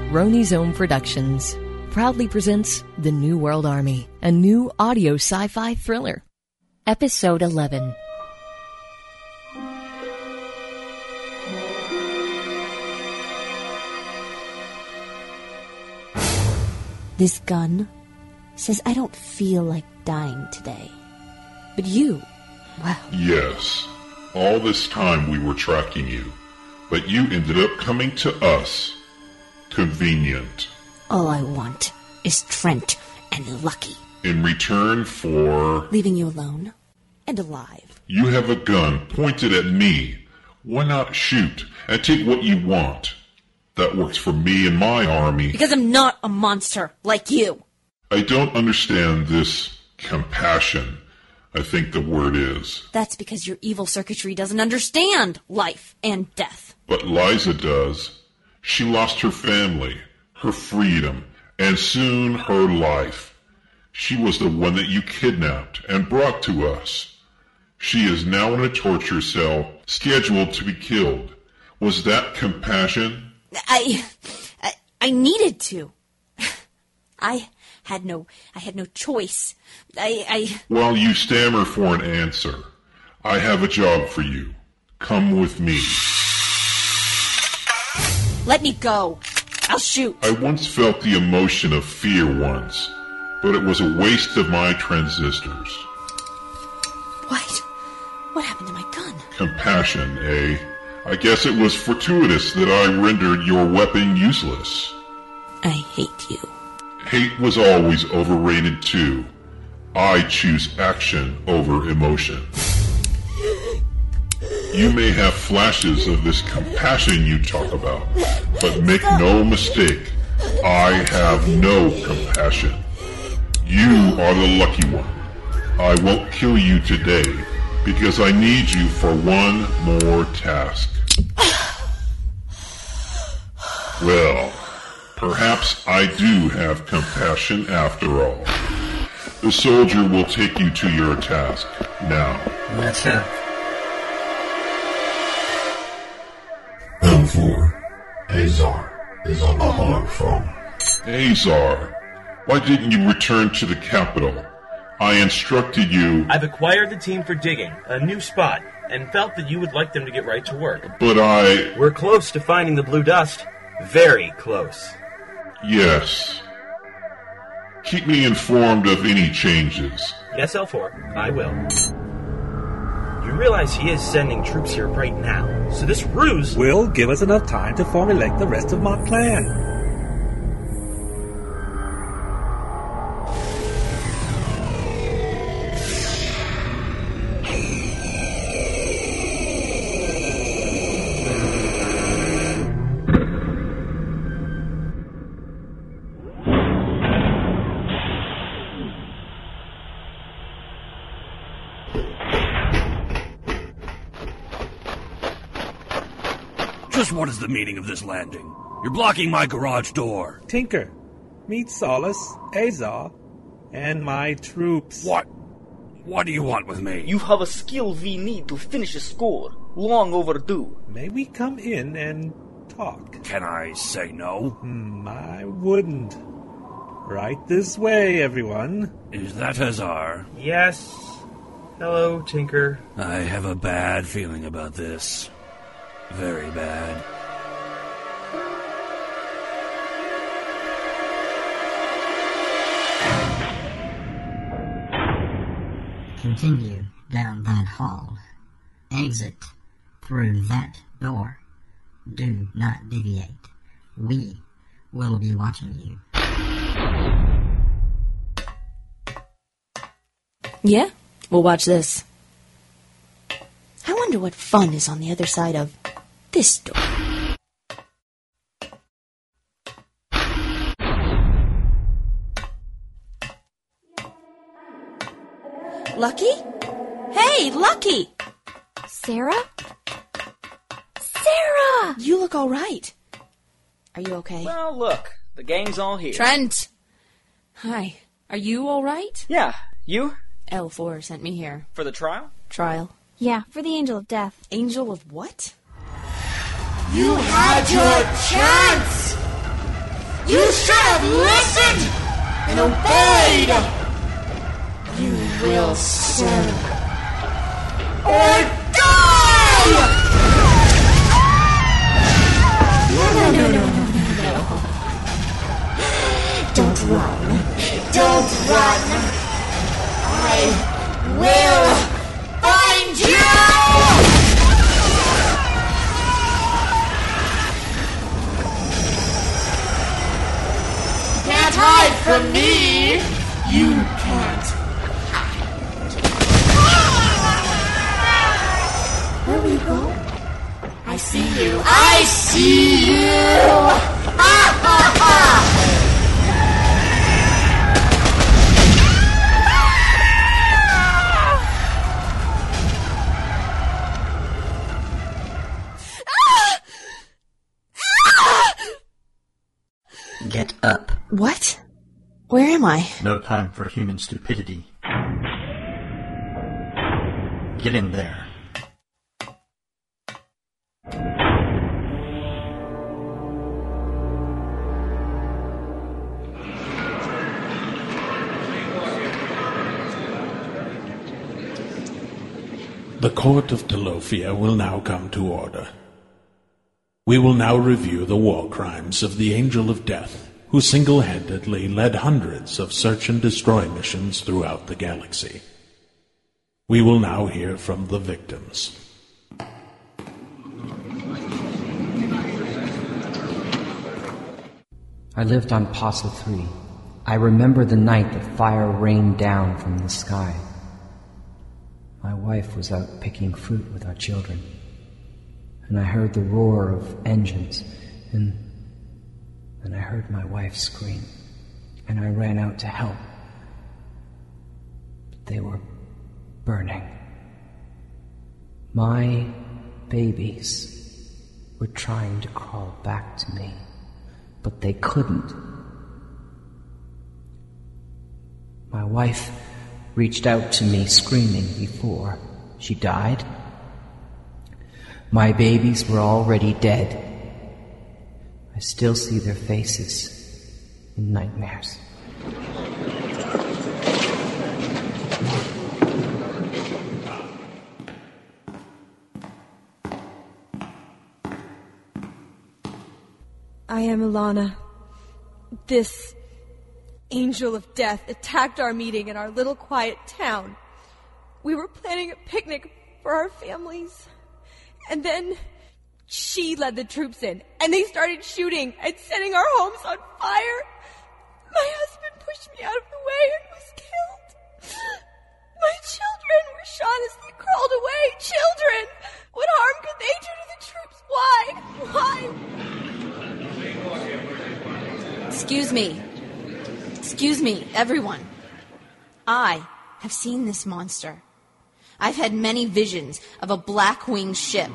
Roni's Own Productions proudly presents The New World Army, a new audio sci-fi thriller. Episode 11. This gun says I don't feel like dying today. But you, well... Yes. All this time we were tracking you, but you ended up coming to us. Convenient. All I want is Trent and Lucky. In return for... leaving you alone and alive. You have a gun pointed at me. Why not shoot and take what you want? That works for me and my army. Because I'm not a monster like you. I don't understand this compassion, I think the word is. That's because your evil circuitry doesn't understand life and death. But Liza does. She lost her family, her freedom, and soon her life. She was the one that you kidnapped and brought to us. She is now in a torture cell, scheduled to be killed. Was that compassion? I needed to. I had no choice. While you stammer for an answer, I have a job for you. Come with me. Let me go. I'll shoot. I once felt the emotion of fear once, but it was a waste of my transistors. What happened to my gun? Compassion, eh? I guess it was fortuitous that I rendered your weapon useless. I hate you. Hate was always overrated too. I choose action over emotion. You may have flashes of this compassion you talk about, but make no mistake, I have no compassion. You are the lucky one. I won't kill you today, because I need you for one more task. Well, perhaps I do have compassion after all. The soldier will take you to your task now. That's it. L4, Azar is on the hog phone. Azar, why didn't you return to the capital? I instructed you... I've acquired the team for digging, a new spot, and felt that you would like them to get right to work. But We're close to finding the blue dust. Very close. Yes. Keep me informed of any changes. Yes, L4, I will. You realize he is sending troops here right now, so this ruse will give us enough time to formulate the rest of my plan. Just what is the meaning of this landing? You're blocking my garage door. Tinker, meet Solace, Azar, and my troops. What? What do you want with me? You have a skill we need to finish a score. Long overdue. May we come in and talk? Can I say no? I wouldn't. Right this way, everyone. Is that Azar? Yes. Hello, Tinker. I have a bad feeling about this. Very bad. Continue down that hall. Exit through that door. Do not deviate. We will be watching you. Yeah? We'll watch this. I wonder what fun is on the other side of this door. Lucky? Hey, Lucky! Sarah? Sarah! You look all right. Are you okay? Well, look, the gang's all here. Trent! Hi. Are you all right? Yeah, you? L4 sent me here. For the trial? Trial. Yeah, for the Angel of Death. Angel of what? You had your chance! You should have listened and obeyed! You will serve or die! No. Don't run. Don't run. I will find you! Can't hide from me! You can't hide. Where will you go? I see you. I see you! Ha ha ha! Get up. What? Where am I? No time for human stupidity. Get in there. The court of Telofia will now come to order. We will now review the war crimes of the Angel of Death, who single-handedly led hundreds of search-and-destroy missions throughout the galaxy. We will now hear from the victims. I lived on Pasa 3. I remember the night that fire rained down from the sky. My wife was out picking fruit with our children, and I heard the roar of engines, and I heard my wife scream, and I ran out to help. But they were burning. My babies were trying to crawl back to me, but they couldn't. My wife reached out to me screaming before she died. My babies were already dead. I still see their faces in nightmares. I am Ilana. This Angel of Death attacked our meeting in our little quiet town. We were planning a picnic for our families. And then she led the troops in, and they started shooting and setting our homes on fire. My husband pushed me out of the way and was killed. My children were shot as they crawled away. Children! What harm could they do to the troops? Why? Excuse me, everyone. I have seen this monster. I've had many visions of a black-winged ship.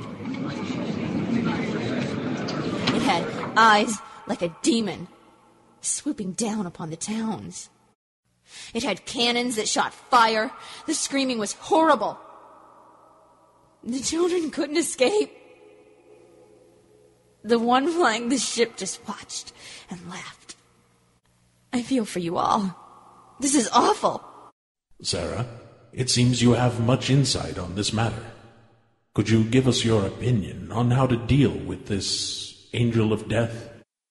It had eyes like a demon, swooping down upon the towns. It had cannons that shot fire. The screaming was horrible. The children couldn't escape. The one flying the ship just watched and laughed. I feel for you all. This is awful. Sarah, it seems you have much insight on this matter. Could you give us your opinion on how to deal with this Angel of Death?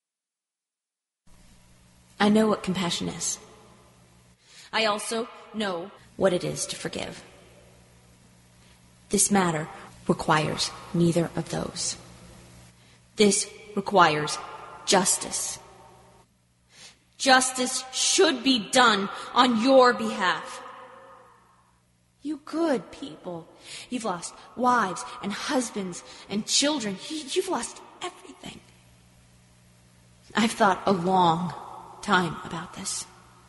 I know what compassion is. I also know what it is to forgive. This matter requires neither of those. This requires justice. Justice should be done on your behalf. You good people. You've lost wives and husbands and children. You've lost everything. I've thought a long time about this.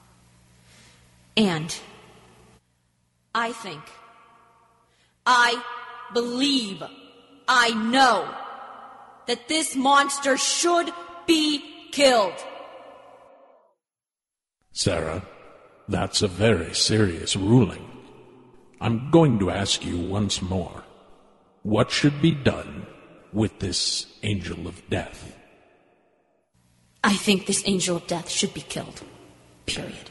And I think, I believe, I know that this monster should be killed. Sarah, that's a very serious ruling. I'm going to ask you once more. What should be done with this Angel of Death? I think this Angel of Death should be killed. Period.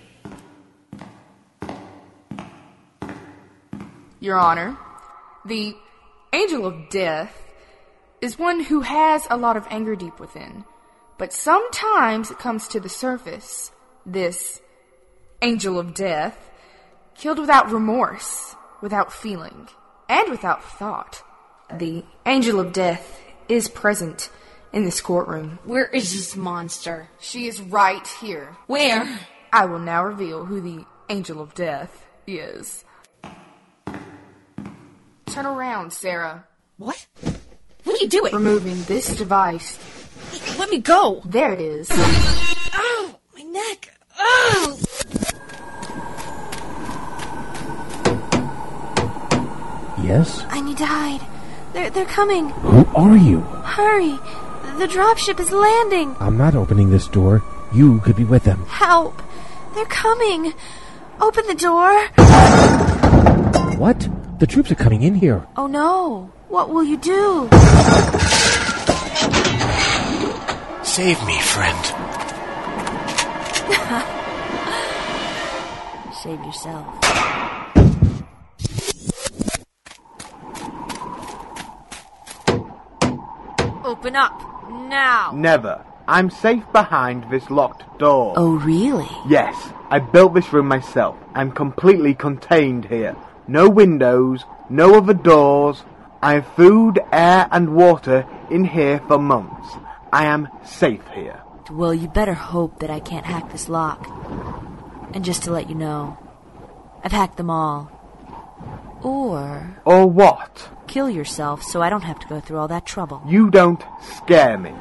Your Honor, the Angel of Death is one who has a lot of anger deep within, but sometimes it comes to the surface. This Angel of Death, killed without remorse, without feeling, and without thought. The Angel of Death is present in this courtroom. Where is this monster? She is right here. Where? I will now reveal who the Angel of Death is. Turn around, Sarah. What? What are you doing? Removing this device. Let me go. There it is. Ow! My neck! Ow! Yes? I need to hide. They're coming. Who are you? Hurry! The dropship is landing. I'm not opening this door. You could be with them. Help! They're coming. Open the door. What? The troops are coming in here. Oh no. What will you do? Save me, friend. Save yourself. Open up. Now. Never. I'm safe behind this locked door. Oh, really? Yes. I built this room myself. I'm completely contained here. No windows, no other doors. I have food, air, and water in here for months. I am safe here. Well, you better hope that I can't hack this lock. And just to let you know, I've hacked them all. Or what? Kill yourself so I don't have to go through all that trouble. You don't scare me.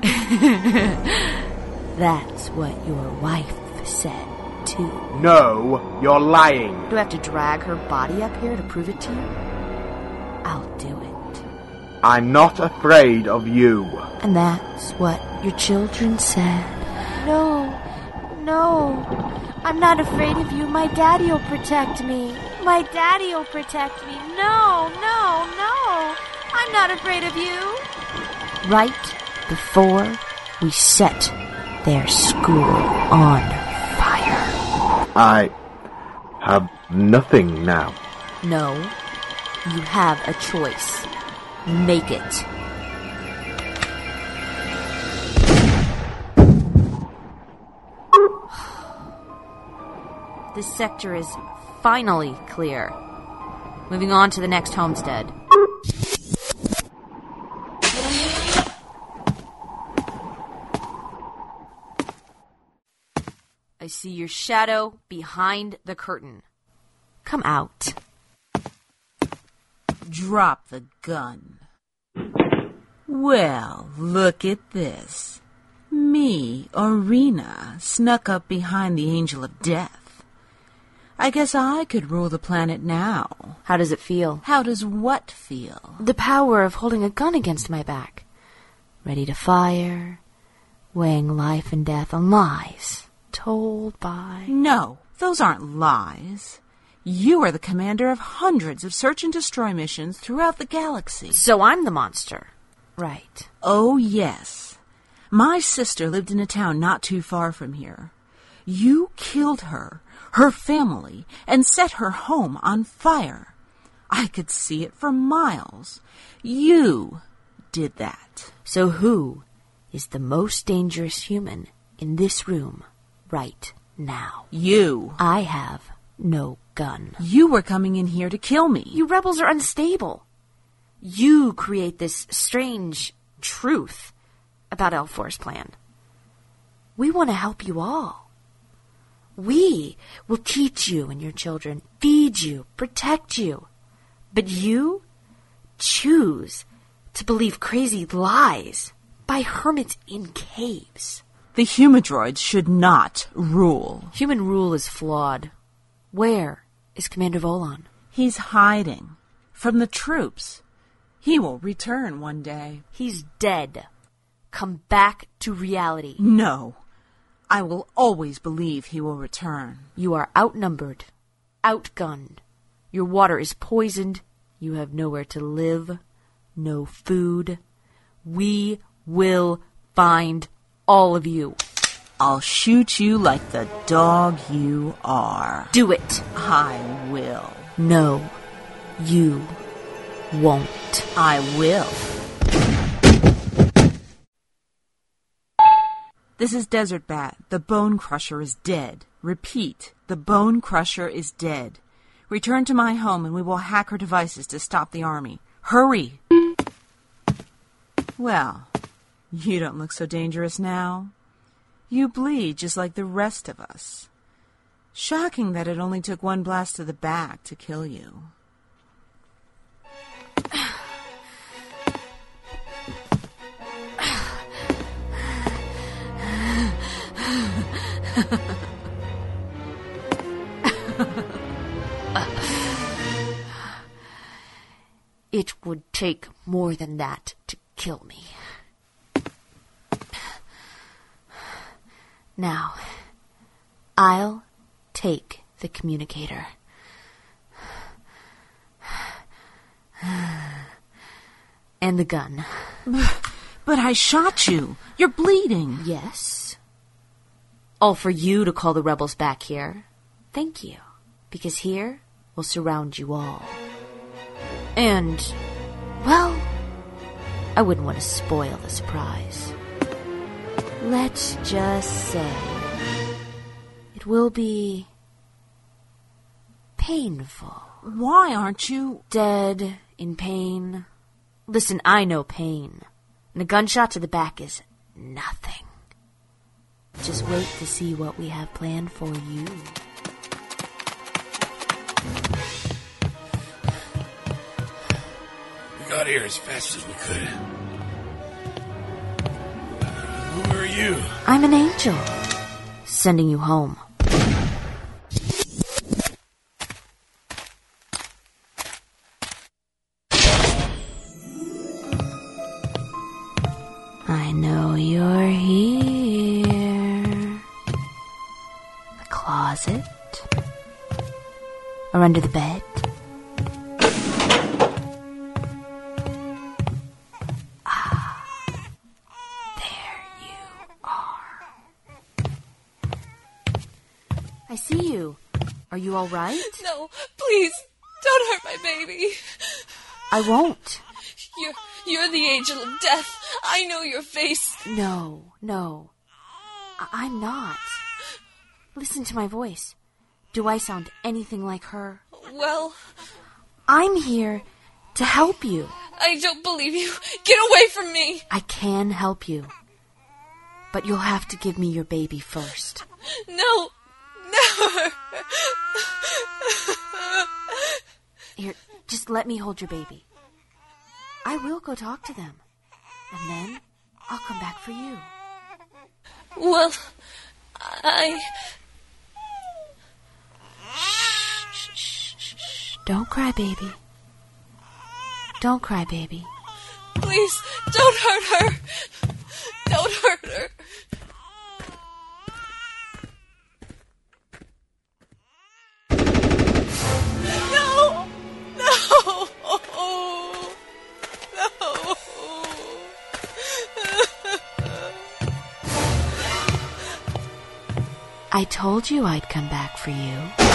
That's what your wife said, too. No, you're lying. Do I have to drag her body up here to prove it to you? I'll do it. I'm not afraid of you. And that's what your children said. No. I'm not afraid of you. My daddy'll protect me. My daddy'll protect me. No. I'm not afraid of you. Right before we set their school on fire. I have nothing now. No, you have a choice. Make it. This sector is finally clear. Moving on to the next homestead. I see your shadow behind the curtain. Come out. Drop the gun. Well, look at this. Me, Arena, snuck up behind the Angel of Death. I guess I could rule the planet now. How does it feel? How does what feel? The power of holding a gun against my back. Ready to fire, weighing life and death on lies told by... No, those aren't lies. You are the commander of hundreds of search and destroy missions throughout the galaxy. So I'm the monster. Right. Oh, yes. My sister lived in a town not too far from here. You killed her family, and set her home on fire. I could see it for miles. You did that. So who is the most dangerous human in this room right now? You. I have no gun. You were coming in here to kill me. You rebels are unstable. You create this strange truth about L4's plan. We want to help you all. We will teach you and your children, feed you, protect you. But you choose to believe crazy lies by hermits in caves. The humanoids should not rule. Human rule is flawed. Where is Commander Volon? He's hiding from the troops. He will return one day. He's dead. Come back to reality. No. I will always believe he will return. You are outnumbered, outgunned. Your water is poisoned. You have nowhere to live, no food. We will find all of you. I'll shoot you like the dog you are. Do it. I will. No, you won't. I will. This is Desert Bat. The Bone Crusher is dead. Repeat, the Bone Crusher is dead. Return to my home and we will hack her devices to stop the army. Hurry! Well, you don't look so dangerous now. You bleed just like the rest of us. Shocking that it only took one blast to the back to kill you. It would take more than that to kill me. Now, I'll take the communicator. And the gun. But I shot you. You're bleeding. Yes. All for you to call the rebels back here. Thank you. Because here we'll surround you all. And, well, I wouldn't want to spoil the surprise. Let's just say it will be painful. Why aren't you dead in pain? Listen, I know pain. And a gunshot to the back is nothing. Just wait to see what we have planned for you. We got here as fast as we could. Who are you? I'm an angel. Sending you home. I know you're here. The closet. Or under the bed. I see you. Are you all right? No, please, don't hurt my baby. I won't. You're the angel of death. I know your face. No. I'm not. Listen to my voice. Do I sound anything like her? Well, I'm here to help you. I don't believe you. Get away from me. I can help you. But you'll have to give me your baby first. No. Never. Here, just let me hold your baby. I will go talk to them. And then I'll come back for you. Well, Shh. Don't cry, baby. Don't cry, baby. Please, don't hurt her. Don't hurt her. I told you I'd come back for you.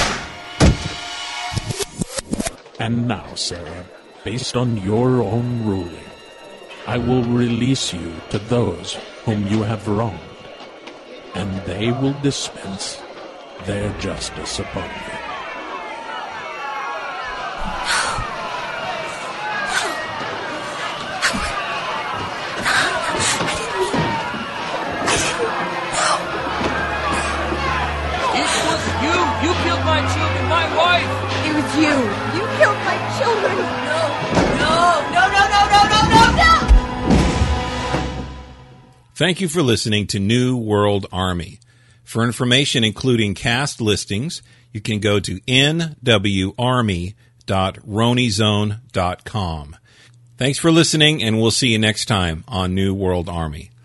And now, Sarah, based on your own ruling, I will release you to those whom you have wronged, and they will dispense their justice upon you. You killed my children, my wife! It was you! You killed my children! No! Thank you for listening to New World Army. For information including cast listings, you can go to nwarmy.ronizone.com. Thanks for listening, and we'll see you next time on New World Army.